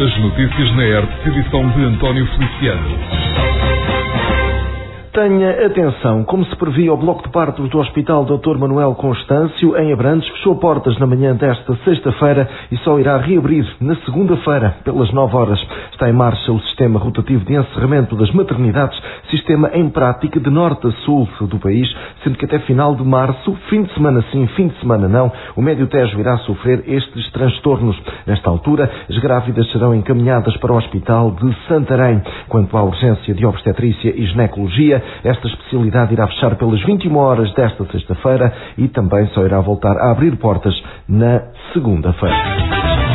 As notícias na ERT, edição de António Feliciano. Tenha atenção, como se previa, o bloco de partos do Hospital Dr. Manuel Constâncio, em Abrantes, fechou portas na manhã desta sexta-feira e só irá reabrir na segunda-feira, pelas 9 horas. Está em marcha o sistema rotativo de encerramento das maternidades, sistema em prática de norte a sul do país, sendo que até final de março, fim de semana sim, fim de semana não, o Médio Tejo irá sofrer estes transtornos. Nesta altura, as grávidas serão encaminhadas para o Hospital de Santarém. Quanto à urgência de obstetrícia e ginecologia, esta especialidade irá fechar pelas 21 horas desta sexta-feira e também só irá voltar a abrir portas na segunda-feira.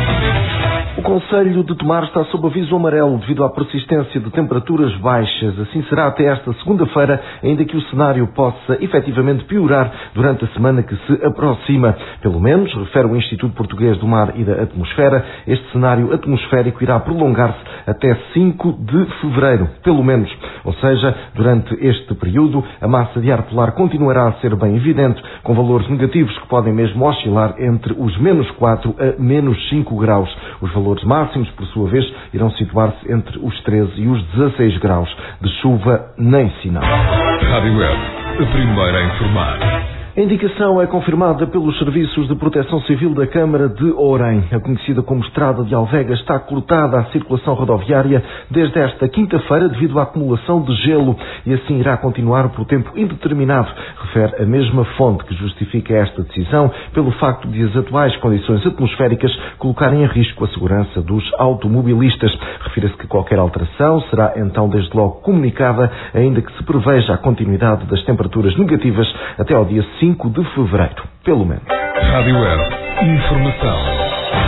O Concelho de Tomar está sob aviso amarelo devido à persistência de temperaturas baixas. Assim será até esta segunda-feira, ainda que o cenário possa efetivamente piorar durante a semana que se aproxima. Pelo menos, refere o Instituto Português do Mar e da Atmosfera, este cenário atmosférico irá prolongar-se até 5 de fevereiro, pelo menos. Ou seja, durante este período, a massa de ar polar continuará a ser bem evidente, com valores negativos que podem mesmo oscilar entre os -4 a -5 graus. Os valores máximos, por sua vez, irão situar-se entre os 13 e os 16 graus. De chuva, nem sinal. Rádio Web, a primeira a informar. A indicação é confirmada pelos Serviços de Proteção Civil da Câmara de Ourém. A conhecida como Estrada de Alvega está cortada à circulação rodoviária desde esta quinta-feira devido à acumulação de gelo e assim irá continuar por tempo indeterminado, refere a mesma fonte que justifica esta decisão pelo facto de as atuais condições atmosféricas colocarem em risco a segurança dos automobilistas. Refira-se que qualquer alteração será então desde logo comunicada, ainda que se preveja a continuidade das temperaturas negativas até ao dia 5 de fevereiro, pelo menos. Rádio Web, informação.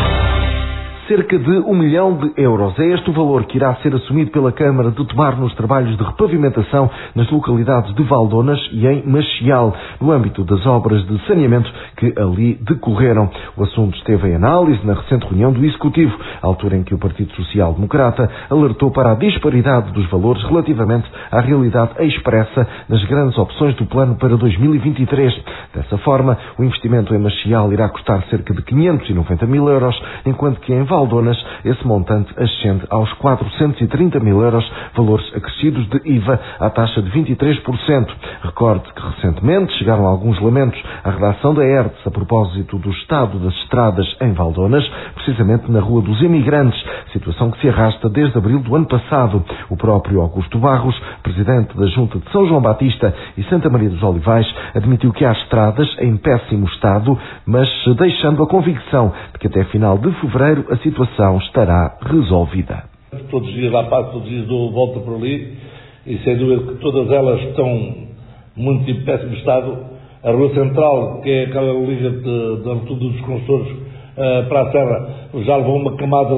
Cerca de 1 milhão de euros. É este o valor que irá ser assumido pela Câmara de Tomar nos trabalhos de repavimentação nas localidades de Valdonas e em Machial, no âmbito das obras de saneamento que ali decorreram. O assunto esteve em análise na recente reunião do Executivo, à altura em que o Partido Social Democrata alertou para a disparidade dos valores relativamente à realidade expressa nas grandes opções do plano para 2023. Dessa forma, o investimento em Machial irá custar cerca de 590 mil euros, enquanto que em Valdonas esse montante ascende aos 430 mil euros, valores acrescidos de IVA à taxa de 23%. Recorde que recentemente chegaram alguns lamentos à redação da ERTS a propósito do estado das estradas em Valdonas, precisamente na Rua dos Imigrantes, situação que se arrasta desde abril do ano passado. O próprio Augusto Barros, presidente da Junta de São João Batista e Santa Maria dos Olivais, admitiu que há estradas em péssimo estado, mas deixando a convicção de que até final de fevereiro a situação estará resolvida. Todos os dias lá passo, todos os dias dou volta por ali e sem dúvida que todas elas estão muito em péssimo estado. A Rua Central, que é aquela liga da altura dos construtores para a Serra, já levou uma camada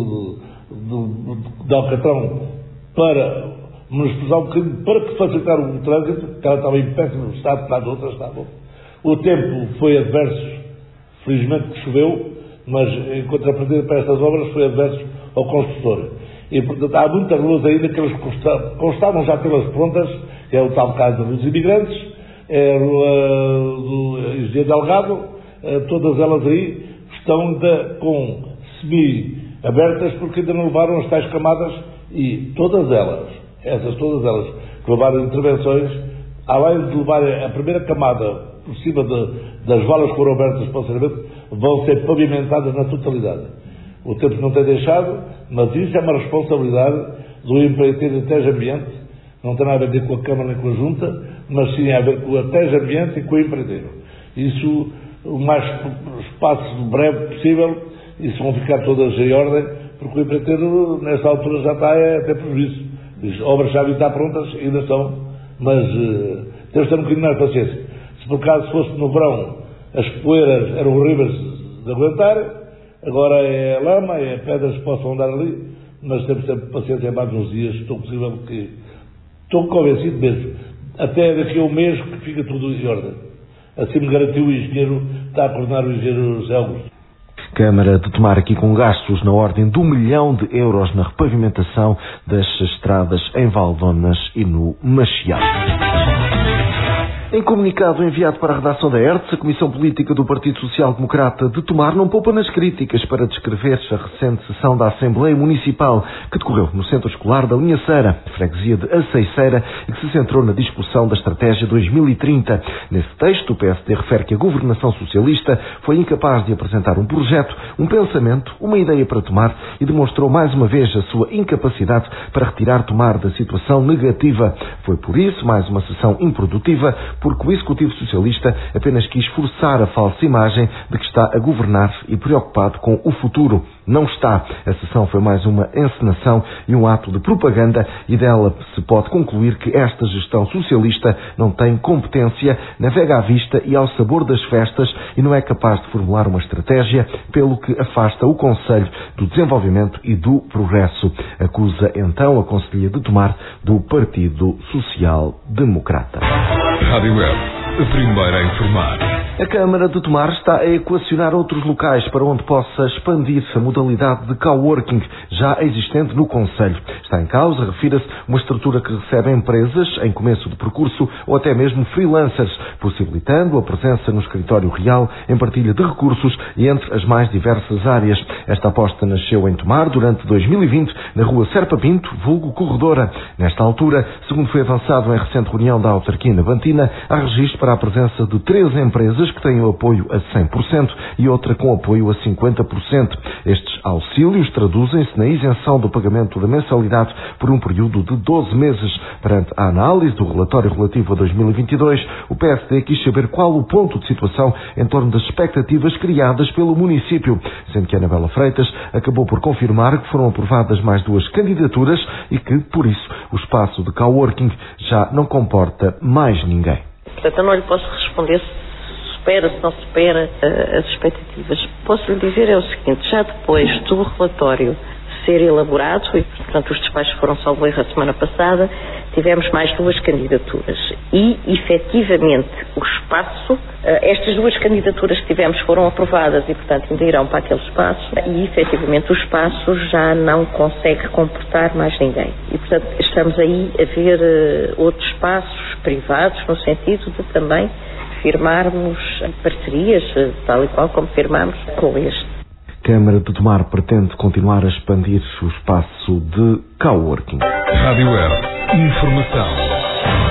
de alcatrão para nos pesar um bocadinho, para que facilitar o trânsito, que ela estava em péssimo estado, para as outras estavam. O tempo foi adverso, felizmente que choveu, mas em contrapartida para estas obras foi adverso ao construtor. E, portanto, há muitas ruas ainda que eles constavam já pelas prontas, que é o tal caso dos imigrantes, é a rua do Engenheiro Delgado, todas elas aí estão ainda com semi-abertas porque ainda não levaram as tais camadas e todas elas que levaram intervenções, além de levar a primeira camada por cima das valas que foram abertas para o saneamento, vão ser pavimentadas na totalidade. O tempo não tem deixado, mas isso é uma responsabilidade do empreiteiro de Tejo Ambiente, não tem nada a ver com a Câmara nem com a Junta, mas sim a ver com a Tejo Ambiente e com o empreiteiro. Isso, o mais espaço breve possível, isso vão ficar todas em ordem, porque o empreiteiro, nesta altura, já está a ter prejuízo. As obras já estão prontas, ainda estão, mas temos que ter um bocadinho mais de paciência. Se por acaso fosse no verão, as poeiras eram horríveis de aguentar, agora é lama, é pedras que possam andar ali, mas temos que ter paciência mais uns dias, estou convencido mesmo, até daqui a um mês que fica tudo em ordem. Assim me garantiu o engenheiro, está a coordenar o engenheiro José Augusto. Câmara de Tomar aqui com gastos na ordem de 1 milhão de euros na repavimentação das estradas em Valdonas e no Machial. Em comunicado enviado para a redação da ERTS, a Comissão Política do Partido Social Democrata de Tomar não poupa nas críticas para descrever a recente sessão da Assembleia Municipal que decorreu no Centro Escolar da Linha Ceira, freguesia de Aceiceira, e que se centrou na discussão da Estratégia 2030. Nesse texto, o PSD refere que a governação socialista foi incapaz de apresentar um projeto, um pensamento, uma ideia para Tomar e demonstrou mais uma vez a sua incapacidade para retirar Tomar da situação negativa. Foi por isso mais uma sessão improdutiva, porque o Executivo Socialista apenas quis forçar a falsa imagem de que está a governar e preocupado com o futuro. Não está. A sessão foi mais uma encenação e um ato de propaganda e dela se pode concluir que esta gestão socialista não tem competência, navega à vista e ao sabor das festas e não é capaz de formular uma estratégia, pelo que afasta o Conselho do Desenvolvimento e do Progresso. Acusa então a Conselhia de Tomar do Partido Social Democrata. Rádio Web, a primeira a informar. A Câmara de Tomar está a equacionar outros locais para onde possa expandir a modalidade de coworking já existente no Concelho. Está em causa, refira-se, uma estrutura que recebe empresas em começo de percurso ou até mesmo freelancers, possibilitando a presença no escritório real em partilha de recursos e entre as mais diversas áreas. Esta aposta nasceu em Tomar durante 2020 na rua Serpa Pinto, vulgo Corredora. Nesta altura, segundo foi avançado em recente reunião da autarquia na Bantina, há registro para a presença de 3 empresas que têm o apoio a 100% e outra com apoio a 50%. Estes auxílios traduzem-se na isenção do pagamento da mensalidade por um período de 12 meses. Perante a análise do relatório relativo a 2022, o PSD quis saber qual o ponto de situação em torno das expectativas criadas pelo município, sendo que Anabela Freitas acabou por confirmar que foram aprovadas mais 2 candidaturas e que, por isso, o espaço de coworking já não comporta mais ninguém. Portanto, eu não lhe posso responder se supera, se não supera as expectativas. Posso lhe dizer é o seguinte, já depois do relatório ser elaborado, e portanto os despachos foram salvo erro a semana passada, tivemos mais 2 candidaturas e, efetivamente, o espaço, estas 2 candidaturas que tivemos foram aprovadas e, portanto, ainda irão para aquele espaço e, efetivamente, o espaço já não consegue comportar mais ninguém. E, portanto, estamos aí a ver outros espaços privados, no sentido de também firmarmos parcerias, tal e qual como firmamos com este. Câmara de Tomar pretende continuar a expandir o espaço de coworking. Rádio Web, informação.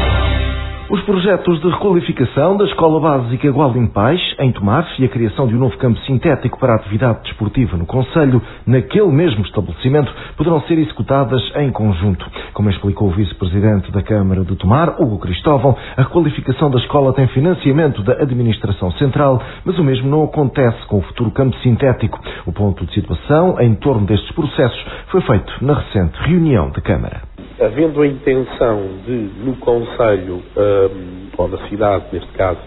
Os projetos de requalificação da Escola Básica Gualdim Pais, em Tomar, e a criação de um novo campo sintético para a atividade desportiva no Concelho, naquele mesmo estabelecimento, poderão ser executadas em conjunto. Como explicou o vice-presidente da Câmara de Tomar, Hugo Cristóvão, a requalificação da escola tem financiamento da Administração Central, mas o mesmo não acontece com o futuro campo sintético. O ponto de situação em torno destes processos foi feito na recente reunião da Câmara. Havendo a intenção de, no Concelho, ou na cidade, neste caso,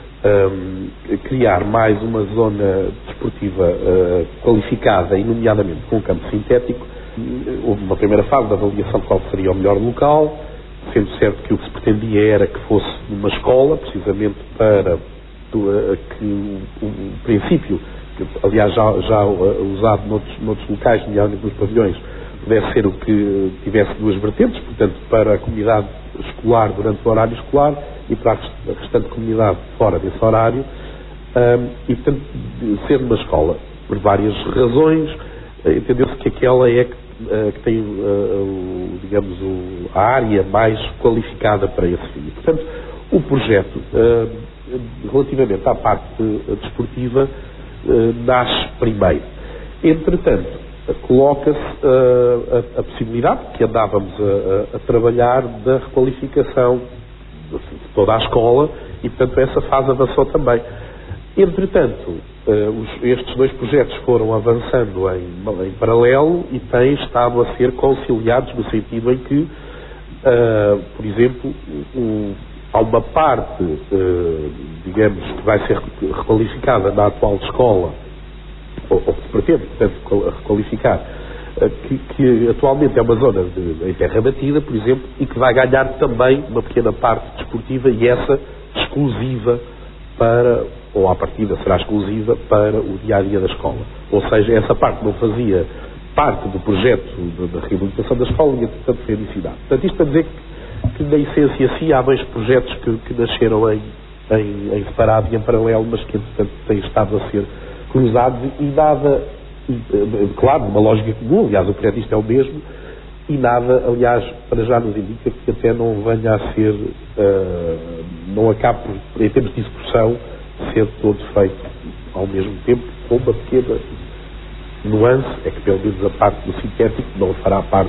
criar mais uma zona desportiva qualificada, e nomeadamente com um campo sintético, houve uma primeira fase de avaliação de qual seria o melhor local, sendo certo que o que se pretendia era que fosse numa escola, precisamente para que o princípio, que, aliás já usado noutros locais, nomeadamente nos pavilhões, pudesse ser o que tivesse 2 vertentes, portanto, para a comunidade escolar durante o horário escolar e para a restante comunidade fora desse horário, e, portanto, ser uma escola, por várias razões, entendeu-se que aquela é que tem, digamos, a área mais qualificada para esse fim. Portanto, o projeto, relativamente à parte desportiva, nasce primeiro. Entretanto, coloca-se a possibilidade, que andávamos a trabalhar, da requalificação de toda a escola e, portanto, essa fase avançou também. Entretanto, estes 2 projetos foram avançando em paralelo e têm estado a ser conciliados no sentido em que, por exemplo, há uma parte, digamos, que vai ser requalificada na atual escola, ou que se pretende, portanto, requalificar, que atualmente é uma zona em terra batida, por exemplo, e que vai ganhar também uma pequena parte desportiva, e essa exclusiva para, ou à partida será exclusiva para o dia-a-dia da escola. Ou seja, essa parte não fazia parte do projeto da reabilitação da escola e, portanto, foi adicionada. Portanto, isto para dizer que na essência sim há 2 projetos que nasceram em separado e em paralelo, mas que entretanto têm estado a ser cruzados e nada, claro, numa lógica comum, aliás o projeto isto é o mesmo, e nada, aliás, para já nos indica que até não venha a ser, não acabe, em termos de execução, ser todo feito ao mesmo tempo, com uma pequena nuance, é que pelo menos a parte do sintético não fará parte,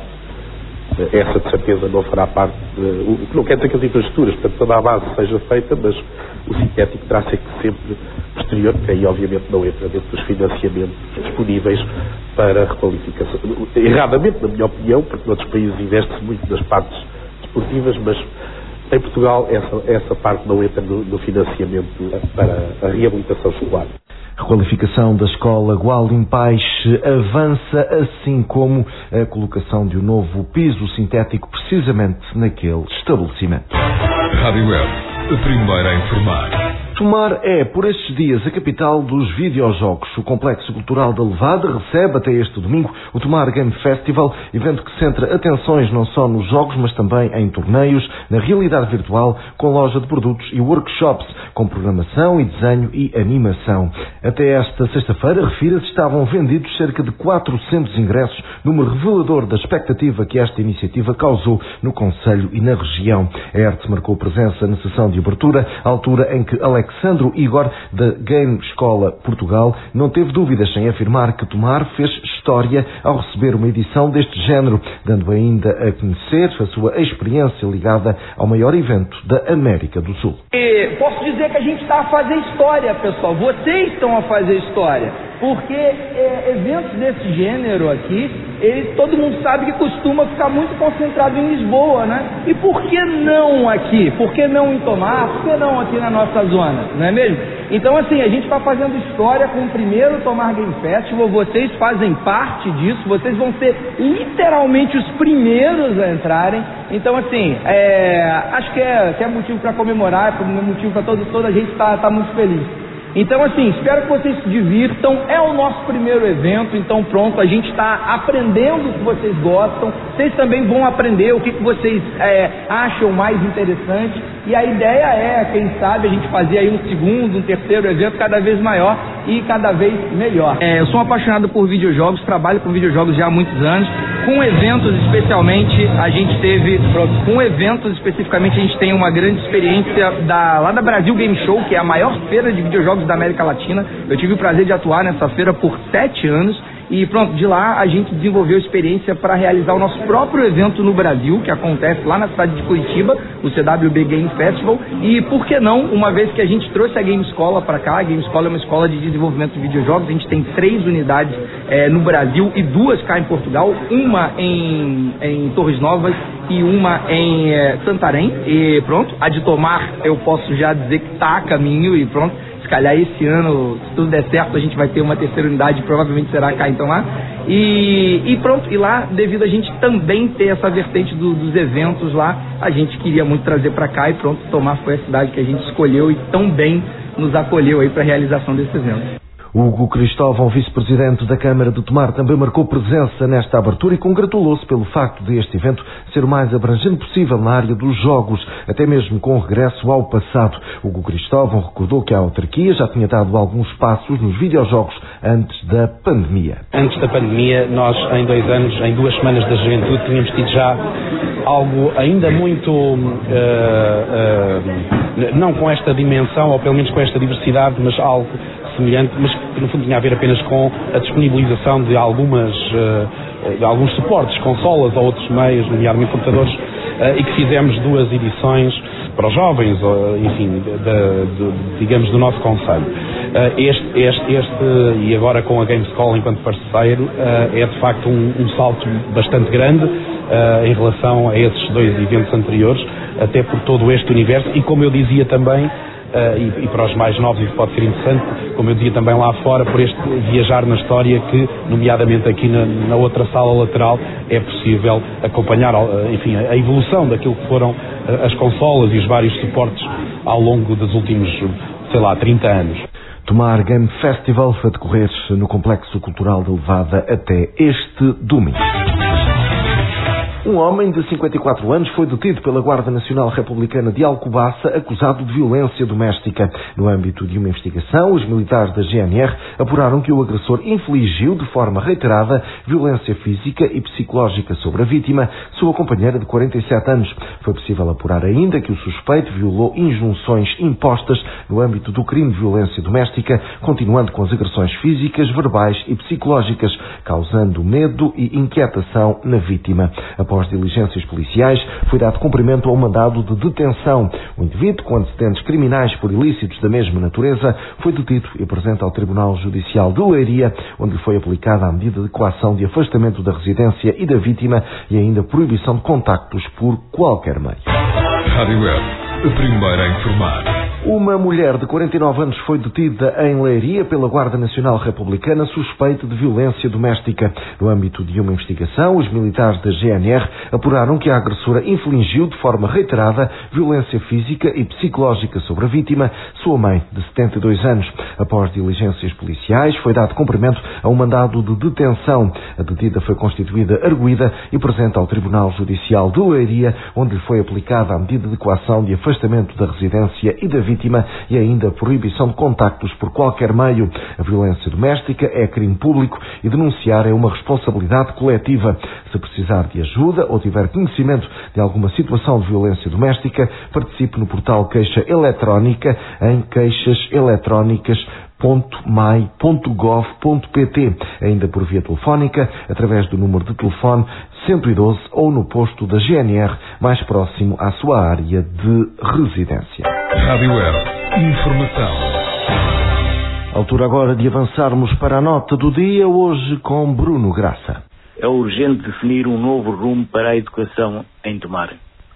essa de certeza não fará parte, o que não quer dizer que as infraestruturas, portanto toda a base seja feita, mas o sintético terá que ser sempre posterior, porque aí obviamente não entra dentro dos financiamentos disponíveis para a requalificação. Erradamente, na minha opinião, porque noutros países investe-se muito nas partes desportivas, mas em Portugal essa parte não entra no financiamento para a reabilitação escolar. A requalificação da escola Gualdim Paixe avança, assim como a colocação de um novo piso sintético precisamente naquele estabelecimento. Rádio Web, a primeira a informar. Tomar é, por estes dias, a capital dos videojogos. O Complexo Cultural da Levada recebe até este domingo o Tomar Game Festival, evento que centra atenções não só nos jogos, mas também em torneios, na realidade virtual, com loja de produtos e workshops, com programação e desenho e animação. Até esta sexta-feira, refira-se, estavam vendidos cerca de 400 ingressos, número revelador da expectativa que esta iniciativa causou no concelho e na região. A ERTE marcou presença na sessão de abertura, à altura em que Alexandro Igor, da Game Escola Portugal, não teve dúvidas em afirmar que Tomar fez história ao receber uma edição deste género, dando ainda a conhecer a sua experiência ligada ao maior evento da América do Sul. Posso dizer que a gente está a fazer história, pessoal. Vocês estão a fazer história. Porque eventos desse gênero aqui, todo mundo sabe que costuma ficar muito concentrado em Lisboa, né? E por que não aqui? Por que não em Tomar? Por que não aqui na nossa zona? Não é mesmo? Então, assim, a gente está fazendo história com o primeiro Tomar Game Festival. Vocês fazem parte disso. Vocês vão ser literalmente os primeiros a entrarem. Então, assim, acho que é motivo para comemorar, é motivo para toda a gente tá muito feliz. Então, assim, espero que vocês se divirtam. É o nosso primeiro evento, então pronto, a gente está aprendendo o que vocês gostam. Vocês também vão aprender o que vocês acham mais interessante. E a ideia é, quem sabe, a gente fazer aí um segundo, um terceiro evento cada vez maior e cada vez melhor. Eu sou um apaixonado por videojogos, trabalho com videojogos já há muitos anos. Com eventos especificamente, a gente tem uma grande experiência lá da Brasil Game Show, que é a maior feira de videojogos da América Latina. Eu tive o prazer de atuar nessa feira por 7 anos. E pronto, de lá a gente desenvolveu experiência para realizar o nosso próprio evento no Brasil, que acontece lá na cidade de Curitiba, o CWB Game Festival. E por que não, uma vez que a gente trouxe a Game Escola para cá, a Game Escola é uma escola de desenvolvimento de videojogos, a gente tem 3 unidades no Brasil e 2 cá em Portugal, uma em Torres Novas e uma em Santarém. E pronto, a de Tomar eu posso já dizer que está a caminho e pronto. Se calhar esse ano, se tudo der certo, a gente vai ter uma terceira unidade, provavelmente será cá então lá. E pronto, e lá, devido a gente também ter essa vertente dos eventos lá, a gente queria muito trazer para cá e pronto, Tomar foi a cidade que a gente escolheu e tão bem nos acolheu aí para a realização desse evento. Hugo Cristóvão, vice-presidente da Câmara de Tomar, também marcou presença nesta abertura e congratulou-se pelo facto de este evento ser o mais abrangente possível na área dos jogos, até mesmo com regresso ao passado. Hugo Cristóvão recordou que a autarquia já tinha dado alguns passos nos videojogos antes da pandemia. Antes da pandemia, nós em 2 anos, em 2 semanas da juventude, tínhamos tido já algo ainda muito, não com esta dimensão, ou pelo menos com esta diversidade, mas algo semelhante, mas que no fundo tinha a ver apenas com a disponibilização de de alguns suportes, consolas ou outros meios, nomeadamente computadores, e que fizemos 2 edições para os jovens, enfim, digamos, do nosso concelho. E agora com a Game School enquanto parceiro, é de facto um salto bastante grande em relação a esses 2 eventos anteriores, até por todo este universo, e como eu dizia também, e para os mais novos isso pode ser interessante, como eu dizia também lá fora, por este viajar na história que, nomeadamente aqui na outra sala lateral, é possível acompanhar, enfim, a evolução daquilo que foram as consolas e os vários suportes ao longo dos últimos, 30 anos. Tomar Game Festival a decorrer no Complexo Cultural de Levada até este domingo. Um homem de 54 anos foi detido pela Guarda Nacional Republicana de Alcobaça acusado de violência doméstica. No âmbito de uma investigação, os militares da GNR apuraram que o agressor infligiu de forma reiterada violência física e psicológica sobre a vítima, sua companheira de 47 anos. Foi possível apurar ainda que o suspeito violou injunções impostas no âmbito do crime de violência doméstica, continuando com as agressões físicas, verbais e psicológicas, causando medo e inquietação na vítima. Após diligências policiais, foi dado cumprimento ao mandado de detenção. O indivíduo, com antecedentes criminais por ilícitos da mesma natureza, foi detido e apresenta ao Tribunal Judicial de Leiria, onde lhe foi aplicada a medida de coação de afastamento da residência e da vítima e ainda proibição de contactos por qualquer meio. Rádio Web, a primeira a informar. Uma mulher de 49 anos foi detida em Leiria pela Guarda Nacional Republicana suspeita de violência doméstica. No âmbito de uma investigação, os militares da GNR apuraram que a agressora infligiu de forma reiterada violência física e psicológica sobre a vítima, sua mãe, de 72 anos. Após diligências policiais, foi dado cumprimento a um mandado de detenção. A detida foi constituída arguida e presente ao Tribunal Judicial de Leiria, onde lhe foi aplicada a medida de coação de afastamento da residência e da vítima e ainda proibição de contactos por qualquer meio. A violência doméstica é crime público e denunciar é uma responsabilidade coletiva. Se precisar de ajuda ou tiver conhecimento de alguma situação de violência doméstica, participe no portal Queixa Eletrónica em queixaseletrónicas.mai.gov.pt, ainda por via telefónica, através do número de telefone 112 ou no posto da GNR mais próximo à sua área de residência. Rádio Web, informação. Altura agora de avançarmos para a nota do dia, hoje com Bruno Graça. É urgente definir um novo rumo para a educação em Tomar.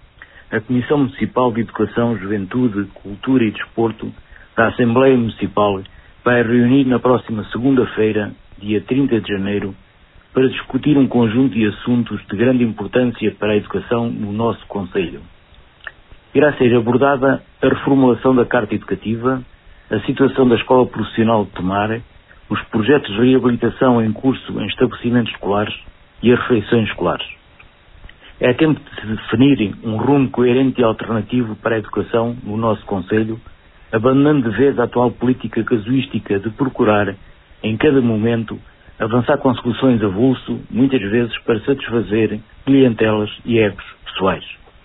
A Comissão Municipal de Educação, Juventude, Cultura e Desporto da Assembleia Municipal vai reunir na próxima segunda-feira, dia 30 de janeiro, para discutir um conjunto de assuntos de grande importância para a educação no nosso concelho. Irá ser abordada a reformulação da Carta Educativa, a situação da Escola Profissional de Tomar, os projetos de reabilitação em curso em estabelecimentos escolares e as refeições escolares. É tempo de se definir um rumo coerente e alternativo para a educação no nosso concelho, abandonando de vez a atual política casuística de procurar, em cada momento, avançar com soluções avulso, muitas vezes para satisfazer clientelas e egos pessoais.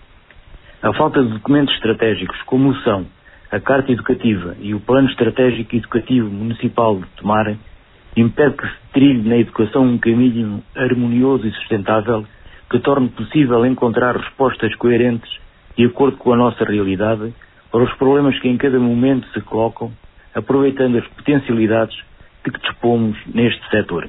A falta de documentos estratégicos como são a Carta Educativa e o Plano Estratégico Educativo Municipal de Tomar impede que se trilhe na educação um caminho harmonioso e sustentável que torne possível encontrar respostas coerentes de acordo com a nossa realidade para os problemas que em cada momento se colocam, aproveitando as potencialidades de que dispomos neste setor.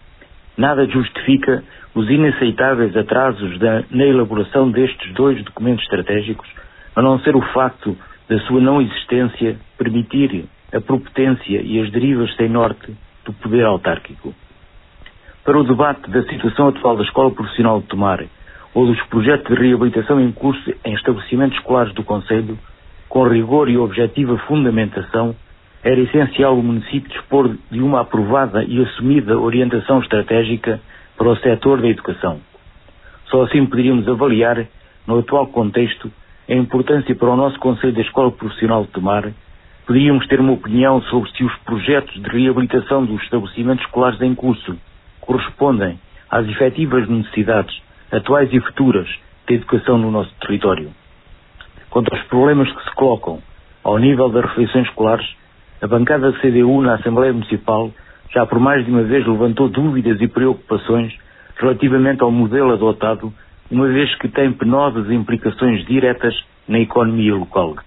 Nada justifica os inaceitáveis atrasos na elaboração destes dois documentos estratégicos, a não ser o facto da sua não existência permitir a propotência e as derivas sem norte do poder autárquico. Para o debate da situação atual da Escola Profissional de Tomar ou dos projetos de reabilitação em curso em estabelecimentos escolares do concelho, com rigor e objetiva fundamentação, era essencial o município dispor de uma aprovada e assumida orientação estratégica para o setor da educação. Só assim poderíamos avaliar, no atual contexto, a importância para o nosso Conselho da Escola Profissional de Tomar, poderíamos ter uma opinião sobre se os projetos de reabilitação dos estabelecimentos escolares em curso correspondem às efetivas necessidades atuais e futuras da educação no nosso território. Quanto aos problemas que se colocam ao nível das refeições escolares, a bancada da CDU na Assembleia Municipal já por mais de uma vez levantou dúvidas e preocupações relativamente ao modelo adotado, uma vez que tem penosas implicações diretas na economia local.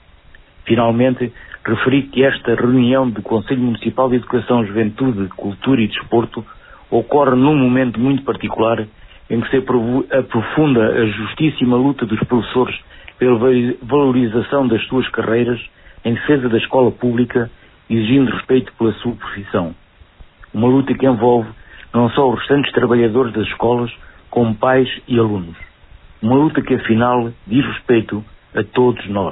Finalmente, referi que esta reunião do Conselho Municipal de Educação, Juventude, Cultura e Desporto ocorre num momento muito particular em que se aprofunda a justíssima luta dos professores pela valorização das suas carreiras em defesa da escola pública, exigindo respeito pela sua profissão. Uma luta que envolve não só os restantes trabalhadores das escolas, como pais e alunos. Uma luta que, afinal, diz respeito a todos nós.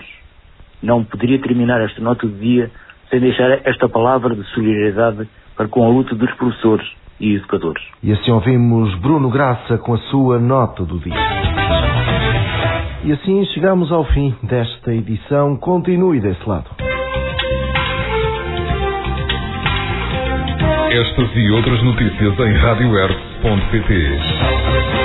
Não poderia terminar esta nota do dia sem deixar esta palavra de solidariedade para com a luta dos professores e educadores. E assim ouvimos Bruno Graça com a sua nota do dia. E assim chegamos ao fim desta edição. Continue desse lado. Estas e outras notícias em radioerc.pt.